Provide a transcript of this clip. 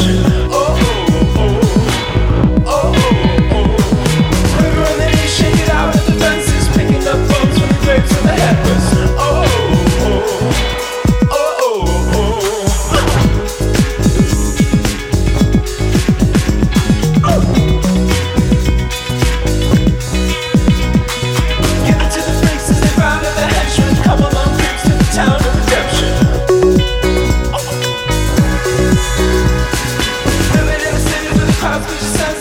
redemption. Oh, oh, oh, oh, oh, oh. River in the nation, get out of the fences, picking up bones from the graves of the headless. Oh, oh, oh, oh, oh. Give it to the freaks as they found at the henchmen. Come along, creeps to the town of redemption. Living in a city where the clouds push the sun.